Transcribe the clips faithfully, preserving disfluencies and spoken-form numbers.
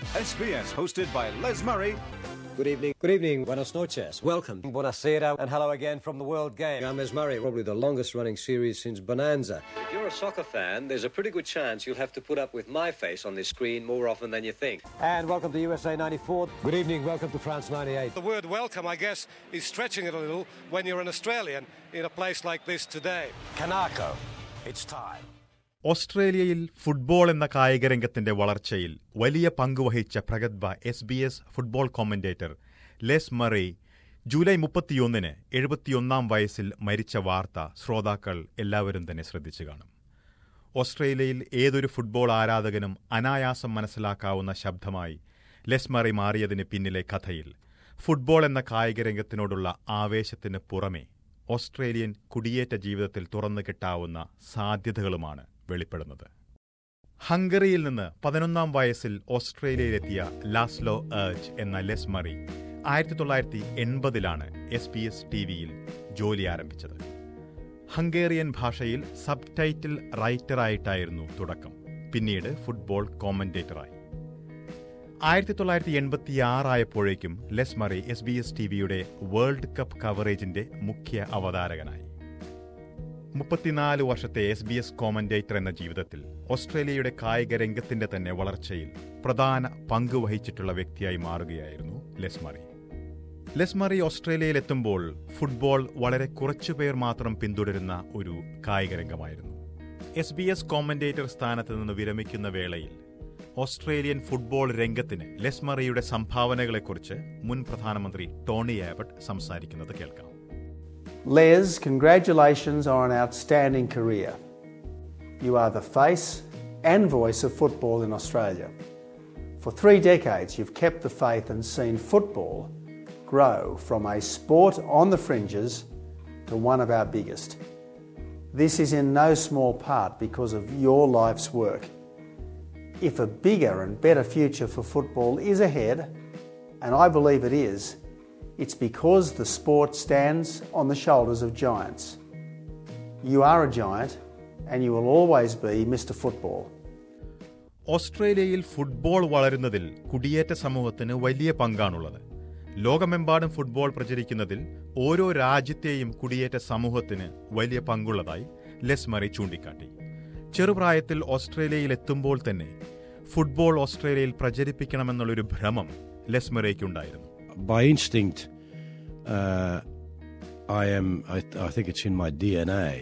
S B S, hosted by Les Murray. Good evening. Good evening. Buenas noches. Welcome. Buonasera. And hello again from the World Game. I'm Les Murray, probably the longest running series since Bonanza. If you're a soccer fan, there's a pretty good chance you'll have to put up with my face on this screen more often than you think. And welcome to U S A ninety-four. Good evening. Welcome to France ninety-eight. The word welcome, I guess, is stretching it a little when you're an Australian in a place like this today. Kanako. It's time. ഓസ്ട്രേലിയയിൽ football എന്ന കായികരംഗത്തിന്റെ വളർച്ചയിൽ വലിയ പങ്കുവഹിച്ച പ്രഗത്ഭ S B S football commentator Les Murray July മുപ്പത്തിയൊന്നിന് എഴുപത്തിയൊന്നാം വയസ്സിൽ മരിച്ച വാർത്ത ശ്രോതാക്കൾ എല്ലാവരും തന്നെ ശ്രദ്ധിച്ചു കാണും. ഓസ്ട്രേലിയയിൽ ഏതൊരു ഫുട്ബോൾ ആരാധകനും അനായാസം മനസ്സിലാക്കാവുന്ന ശബ്ദമായി ലെസ് മറേ മാറിയതിന് പിന്നിലെ കഥയിൽ ഫുട്ബോൾ എന്ന കായികരംഗത്തിനോടുള്ള ആവേശത്തിന് പുറമെ ഓസ്ട്രേലിയൻ കുടിയേറ്റ ജീവിതത്തിൽ തുറന്നു കിട്ടാവുന്ന സാധ്യതകളുമാണ് വെളിപ്പെടുന്നത്. ഹംഗറിയിൽ നിന്ന് പതിനൊന്നാം വയസ്സിൽ ഓസ്ട്രേലിയയിലെത്തിയ ലാസ്ലോ ഏർജ് എന്ന ലെസ് മറേ ആയിരത്തി തൊള്ളായിരത്തി എൺപതിലാണ് എസ് ബി എസ് ടി വിയിൽ ജോലി ആരംഭിച്ചത്. ഹംഗേറിയൻ ഭാഷയിൽ സബ് ടൈറ്റിൽ റൈറ്ററായിട്ടായിരുന്നു തുടക്കം. പിന്നീട് ഫുട്ബോൾ കോമന്റേറ്ററായി. ആയിരത്തി തൊള്ളായിരത്തി എൺപത്തിയാറായപ്പോഴേക്കും Les Murray S B S T വിയുടെ വേൾഡ് കപ്പ് കവറേജിന്റെ മുഖ്യ അവതാരകനായി. മുപ്പത്തിനാല് വർഷത്തെ എസ് ബി എസ് കോമന്റേറ്റർ എന്ന ജീവിതത്തിൽ ഓസ്ട്രേലിയയുടെ കായിക രംഗത്തിന്റെ തന്നെ വളർച്ചയിൽ പ്രധാന പങ്ക് വഹിച്ചിട്ടുള്ള വ്യക്തിയായി മാറുകയായിരുന്നു ലെസ് മറേ. ലെസ് മറേ ഓസ്ട്രേലിയയിലെത്തുമ്പോൾ ഫുട്ബോൾ വളരെ കുറച്ചുപേർ മാത്രം പിന്തുടരുന്ന ഒരു കായിക രംഗമായിരുന്നു. എസ് ബി എസ് കോമന്റേറ്റർ സ്ഥാനത്ത് നിന്ന് വിരമിക്കുന്ന വേളയിൽ ഓസ്ട്രേലിയൻ ഫുട്ബോൾ രംഗത്തിന് ലെസ് മറേയുടെ സംഭാവനകളെക്കുറിച്ച് മുൻ പ്രധാനമന്ത്രി ടോണി ആബട്ട് സംസാരിക്കുന്നത് കേൾക്കാം. Les, congratulations on an outstanding career. You are the face and voice of football in Australia. For three decades, you've kept the faith and seen football grow from a sport on the fringes to one of our biggest. This is in no small part because of your life's work. If a bigger and better future for football is ahead, and I believe it is, it's because the sport stands on the shoulders of giants. You are a giant, and you will always be Mister Football. ഓസ്ട്രേലിയയിൽ football വളരുന്നതിൽ കുടിയേറ്റ സമൂഹത്തിന് വലിയ പങ്കാണുള്ളത്. ലോകമെമ്പാടും football പ്രചരിക്കുന്നതിൽ ഓരോ രാജ്യത്തെയും കുടിയേറ്റ സമൂഹത്തിന് വലിയ പങ്കുള്ളതായി ലെസ് മറേ ചൂണ്ടിക്കാട്ടി. ചെറുപ്രായത്തിൽ ഓസ്ട്രേലിയയിൽ എത്തുമ്പോൾ തന്നെ ഫുട്ബോൾ ഓസ്ട്രേലിയയിൽ പ്രചരിപ്പിക്കണമെന്നുള്ളൊരു ഭ്രമം ലെസ് മറേക്കുണ്ടായിരുന്നു. By instinct, uh, I am, I, I think it's in my D N A,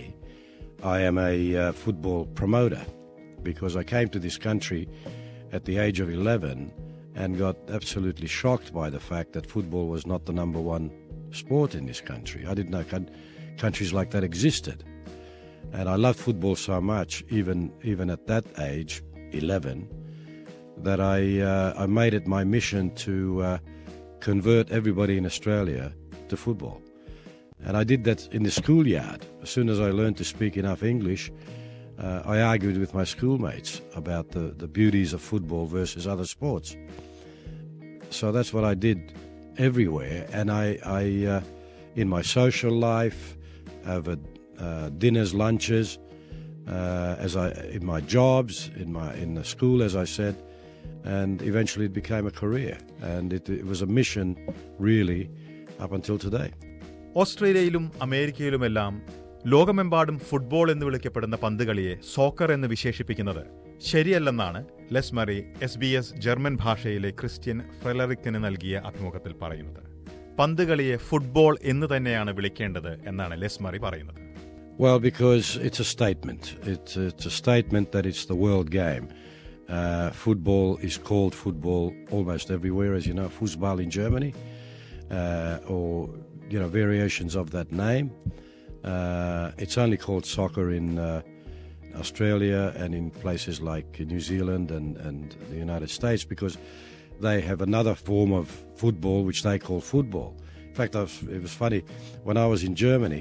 I am a uh, football promoter because I came to this country at the age of eleven and got absolutely shocked by the fact that football was not the number one sport in this country. I didn't know con- countries like that existed. And I loved football so much, even even at that age, eleven, that I uh, I made it my mission to uh, convert everybody in Australia to football. And I did that in the schoolyard. As soon as I learned to speak enough English, uh, I argued with my schoolmates about the, the beauties of football versus other sports. So that's what I did everywhere. And I, I uh, in my social life, over uh, dinners, lunches, uh, as I in my jobs, in my in the school, as I said, and eventually it became a career, and it, it was a mission, really, up until today. ഓസ്ട്രേലിയയിലും അമേരിക്കയിലുമെല്ലാം ലോകമെമ്പാടും football എന്ന് വിളിക്കപ്പെടുന്ന പന്തുകളിയെ soccer എന്ന് വിശേഷിപ്പിക്കുന്നത് ശരിയല്ലെന്നാണ് Les Murray S B S German ഭാഷയിലെ ക്രിസ്ത്യൻ ഫ്രെലറിക്കിന് നൽകിയ അഭിമുഖത്തിൽ പറയുന്നത്. പന്തുകളിയെ ഫുട്ബോൾ എന്ന് തന്നെയാണ് വിളിക്കേണ്ടത് എന്നാണ് ലെസ് മറേ പറയുന്നത്. Well, because it's a statement. It's, it's a statement that it's the world game. Uh, football is called football almost everywhere, as you know, Fußball in Germany, uh, or, you know, variations of that name. Uh, it's only called soccer in uh, Australia and in places like New Zealand and, and the United States because they have another form of football which they call football. In fact, I was, it was funny, when I was in Germany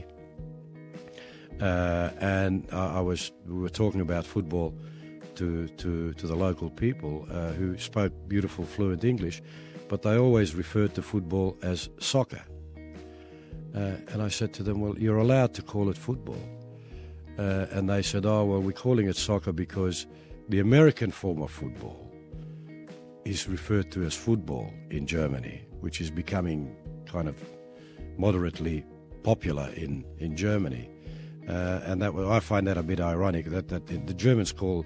uh, and I, I was, we were talking about football To, to, to the local people uh, who spoke beautiful, fluent English, but they always referred to football as soccer. Uh, and I said to them, well, you're allowed to call it football. Uh, and they said, oh, well, we're calling it soccer because the American form of football is referred to as football in Germany, which is becoming kind of moderately popular in, in Germany. Uh, and that I find that a bit ironic that, that the Germans call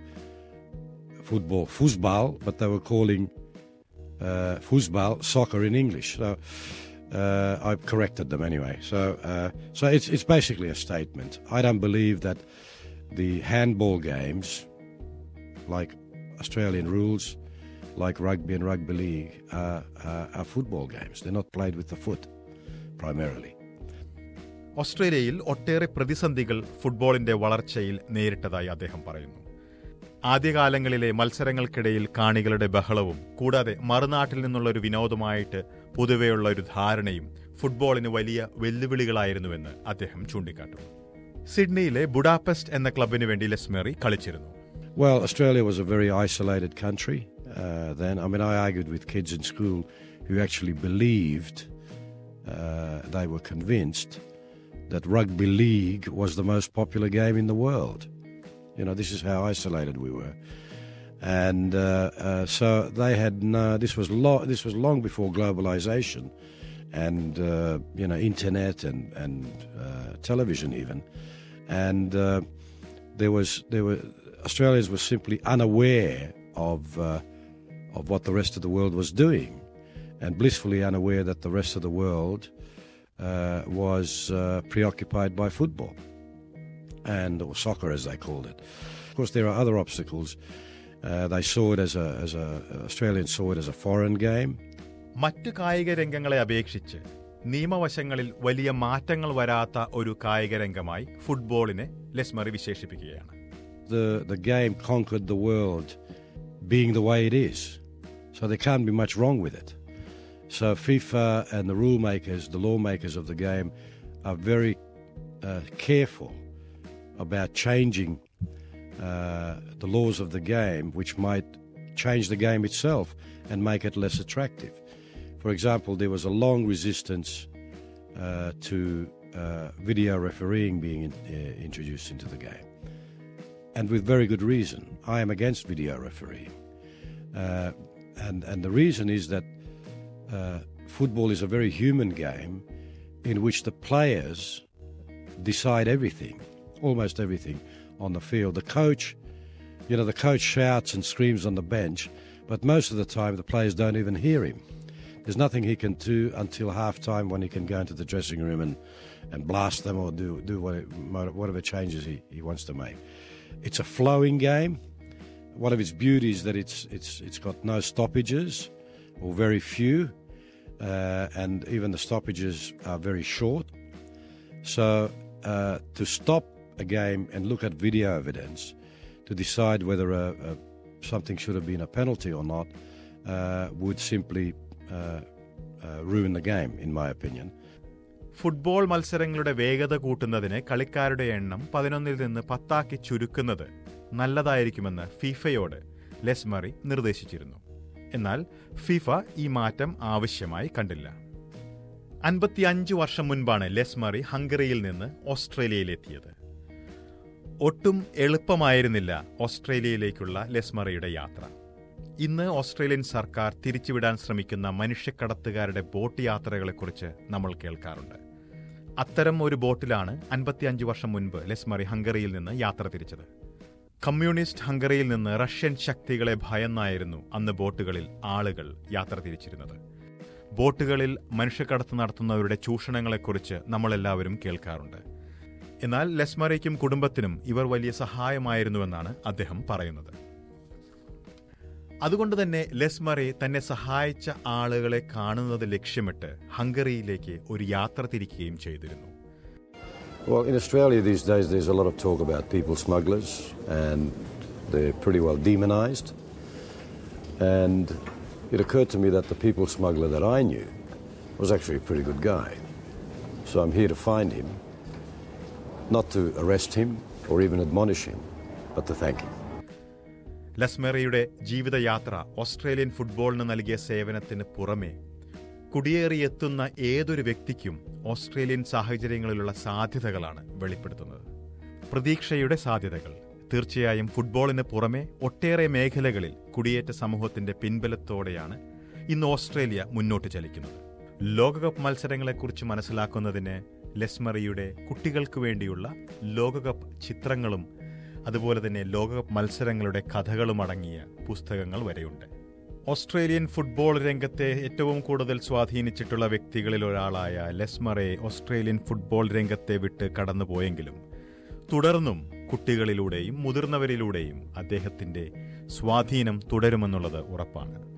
football Fußball, but they were calling uh, Fußball soccer in English. So uh, I've corrected them anyway. So uh, so it's it's basically a statement. I don't believe that the handball games, like Australian rules, like rugby and rugby league, are, are, are football games. They're not played with the foot, primarily. ഓസ്ട്രേലിയയിൽ ഒട്ടേറെ പ്രതിസന്ധികൾ ഫുട്ബോളിന്റെ വളർച്ചയിൽ നേരിട്ടതായി അദ്ദേഹം പറയുന്നു. ആദ്യകാലങ്ങളിലെ മത്സരങ്ങൾക്കിടയിൽ കാണികളുടെ ബഹളവും കൂടാതെ മറുനാട്ടിൽ നിന്നുള്ള ഒരു വിനോദമായിട്ട് പൊതുവെയുള്ള ഒരു ധാരണയും ഫുട്ബോളിന് വലിയ വെല്ലുവിളികളായിരുന്നുവെന്ന് അദ്ദേഹം ചൂണ്ടിക്കാട്ടുന്നു. സിഡ്നിയിലെ ബുഡാപെസ്റ്റ് എന്ന ക്ലബിന് വേണ്ടി ലെസ്മറി കളിച്ചിരുന്നു. Well, Australia was a very isolated country uh, then. I mean, I argued with kids in school who actually believed, uh, they were convinced that rugby league was the most popular game in the world. You know, this is how isolated we were. And uh, uh, so they had no, this was lo- this was long before globalization and, uh, you know, internet and, and uh, television even. And uh, there was, there were, Australians were simply unaware of, uh, of what the rest of the world was doing, and blissfully unaware that the rest of the world uh, was uh, preoccupied by football. And or soccer, as they called it. Of course, there are other obstacles. Uh, they saw it as a, as a Australians saw it as a foreign game. മറ്റ് കായിക രംഗങ്ങളെ അപേക്ഷിച്ച് നിയമവശങ്ങളിൽ വലിയ മാറ്റങ്ങൾ വരാത്ത ഒരു കായിക രംഗമായി ഫുട്ബോളിനെ ലെസ്മറി വിശേഷിപ്പിക്കുകയാണ്. The the game conquered the world, being the way it is. So there can't be much wrong with it. So FIFA and the rule makers, the lawmakers of the game, are very uh, careful about changing uh, the laws of the game, which might change the game itself and make it less attractive. For example, there was a long resistance uh, to uh, video refereeing being in, uh, introduced into the game, and with very good reason. I am against video refereeing, uh, and and the reason is that uh, football is a very human game in which the players decide everything. Almost everything on the field. The coach, you know, the coach shouts and screams on the bench, but most of the time the players don't even hear him. There's nothing he can do until half-time when he can go into the dressing room and, and blast them or do, do whatever changes he, he wants to make. It's a flowing game. One of its beauties is that it's, it's, it's got no stoppages, or very few, uh, and even the stoppages are very short. So uh, to stop a game and look at video evidence to decide whether a, a, something should have been a penalty or not uh, would simply uh, uh, ruin the game, in my opinion. Football മത്സരങ്ങളുടെ വേഗത കൂട്ടുന്നതിന് കളിക്കാരുടെ എണ്ണം പതിനൊന്നിൽ നിന്ന് പത്താക്കി ചുരുക്കുന്നത് നല്ലതായിരിക്കുമെന്ന് ഫിഫയോട് ലെസ്മറി നിർദ്ദേശിച്ചിരുന്നു. എന്നാൽ FIFA ഈ മാറ്റം ആവശ്യമായി കണ്ടില്ല. അൻപത്തിയഞ്ച് വർഷം മുൻപാണ് ലെസ്മറി ഹംഗറിയിൽ നിന്ന് ഓസ്ട്രേലിയയിലെത്തിയത്. ഒട്ടും എളുപ്പമായിരുന്നില്ല ഓസ്ട്രേലിയയിലേക്കുള്ള ലെസ്മറിയുടെ യാത്ര. ഇന്ന് ഓസ്ട്രേലിയൻ സർക്കാർ തിരിച്ചുവിടാൻ ശ്രമിക്കുന്ന മനുഷ്യക്കടത്തുകാരുടെ ബോട്ട് യാത്രകളെക്കുറിച്ച് നമ്മൾ കേൾക്കാറുണ്ട്. അത്തരം ഒരു ബോട്ടിലാണ് അൻപത്തിയഞ്ച് വർഷം മുൻപ് ലെസ്മറി ഹംഗറിയിൽ നിന്ന് യാത്ര തിരിച്ചത്. കമ്മ്യൂണിസ്റ്റ് ഹംഗറിയിൽ നിന്ന് റഷ്യൻ ശക്തികളെ ഭയന്നായിരുന്നു അന്ന് ബോട്ടുകളിൽ ആളുകൾ യാത്ര തിരിച്ചിരുന്നത്. ബോട്ടുകളിൽ മനുഷ്യക്കടത്ത് നടത്തുന്നവരുടെ ചൂഷണങ്ങളെക്കുറിച്ച് നമ്മളെല്ലാവരും കേൾക്കാറുണ്ട്. എന്നാൽ ലെസ്മറിക്കും കുടുംബത്തിനും ഇവർ വലിയ സഹായമായിരുന്നുവെന്നാണ് അദ്ദേഹം പറയുന്നത്. അതുകൊണ്ട് തന്നെ ലെസ്മറി തന്നെ സഹായിച്ച ആളുകളെ കാണുന്നത് ലക്ഷ്യമിട്ട് ഹംഗറിയിലേക്ക് ഒരു യാത്ര തിരിക്കുകയും ചെയ്തിരുന്നു. Well, in Australia these days there's a lot of talk about people smugglers, and they're pretty well demonized. And it occurred to me that the people smuggler that I knew was actually a pretty good guy. So I'm here to find him, not to arrest him or even admonish him, but to thank him. ലെസ്മറിയുടെ ജീവിതയാത്ര Australian ഫുട്ബോളിന് നൽകിയ സേവനത്തിന് പുറമെ കുടിയേറിയെത്തുന്ന ഏതൊരു വ്യക്തിക്കും Australian സാഹചര്യങ്ങളിലുള്ള സാധ്യതകളാണ് വെളിപ്പെടുത്തുന്നത്. പ്രതീക്ഷയുടെ സാധ്യതകൾ, തീർച്ചയായും ഫുട്ബോളിന് പുറമെ ഒട്ടേറെ മേഖലകളിൽ കുടിയേറ്റ സമൂഹത്തിന്റെ പിൻബലത്തോടെയാണ് ഇന്ന് ഓസ്ട്രേലിയ മുന്നോട്ട് ചലിക്കുന്നത്. ലോകകപ്പ് മത്സരങ്ങളെക്കുറിച്ച് മനസ്സിലാക്കുന്നതിന് ലെസ്മറിയുടെ കുട്ടികൾക്ക് വേണ്ടിയുള്ള ലോകകപ്പ് ചിത്രങ്ങളും അതുപോലെ തന്നെ ലോകകപ്പ് മത്സരങ്ങളുടെ കഥകളും അടങ്ങിയ പുസ്തകങ്ങൾ വരെയുണ്ട്. ഓസ്ട്രേലിയൻ ഫുട്ബോൾ രംഗത്തെ ഏറ്റവും കൂടുതൽ സ്വാധീനിച്ചിട്ടുള്ള വ്യക്തികളിൽ ഒരാളായ ലെസ്മറെ ഓസ്ട്രേലിയൻ ഫുട്ബോൾ രംഗത്തെ വിട്ട് കടന്നുപോയെങ്കിലും തുടർന്നും കുട്ടികളിലൂടെയും മുതിർന്നവരിലൂടെയും അദ്ദേഹത്തിന്റെ സ്വാധീനം തുടരുമെന്നുള്ളത് ഉറപ്പാണ്.